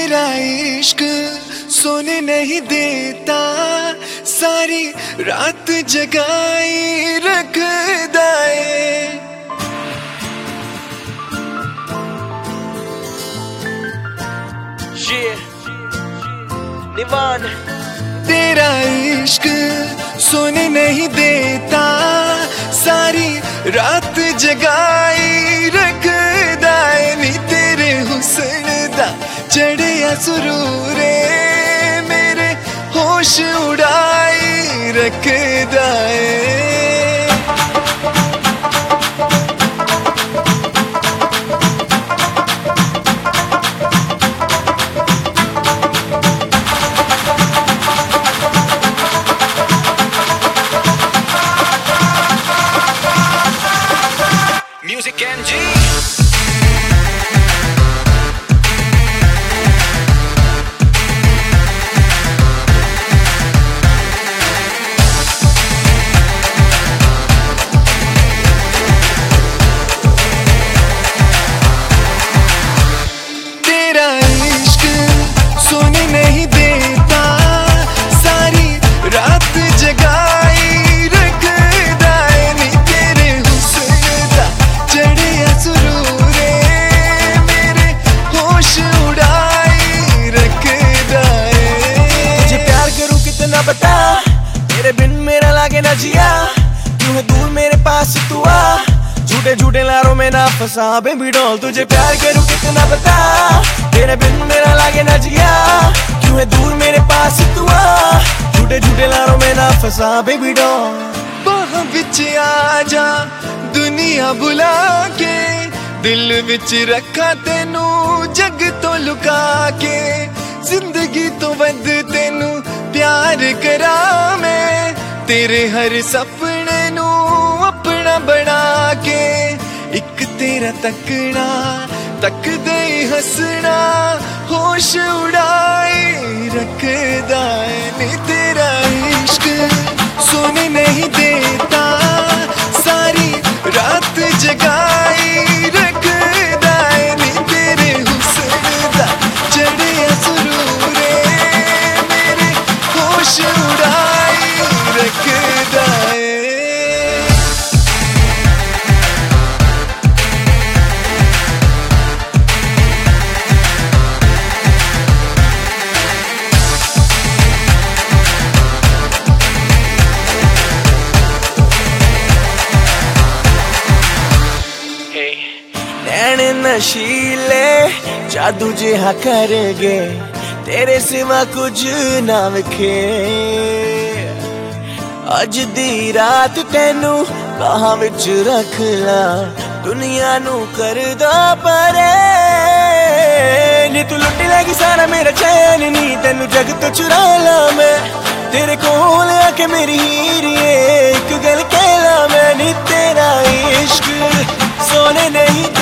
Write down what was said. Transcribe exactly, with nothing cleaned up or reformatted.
तेरा इश्क सोने नहीं देता, सारी रात जगाई रखदा है। निवान तेरा इश्क सोने नहीं देता, सारी रात जगाई रखदा है। नी तेरे हुस्न दा चढ़िया सुरूरे मेरे होश उड़ाई रखदा है। Music N G तेरा इश्क सोने नहीं देता, सारी रात जगाई रखदा है। नी तेरे हुस्न दा चढ़िया सुरूरे मेरे होश उड़ाई रखदा है। तुझे प्यार करूं कितना बता, तेरे बिन मेरा लागे ना जिया। क्यों है दूर मेरे पास तू आ, झूठे झूठे लारों में ना फंसा बेबी डॉल। तुझे प्यार करूं कितना बता, तेरे बिन मेरा लागे ना जिया। क्यों है दूर मेरे पास तू आ, झूठे झूठे लारों में ना फंसा बेबी डॉल। बाह विच आ जा दुनिया बुला के, दिल विच रखा तेनू जग तो लुका के। जिंदगी तो वध तेनू प्यार करा मैं, तेरे हर सपने नू अपना बना के। एक तेरा तकना तक दे हंसना होश उड़ाई रखदा है। नी तेरा इश्क सोने नहीं देता, सारी रात जगाई रखदा है। नी तेरे हुस्न दा चढ़िया सुरूरे मेरे होश उड़ाई रखदा है। नैन नशीले जादू जिहा करगे, तेरे सिवा कुछ ना विखे। अज दी रात तेनू बाहां विच रख ला, दुनिया नू करदा परे। नी तू लुट लेगी सारा मेरा चैन, नी तेनू जग तो चुरा ला मैं। तेरे कोल आके मेरी हीरिए एक गल कहला मैं। नी तेरा इश्क सोने नहीं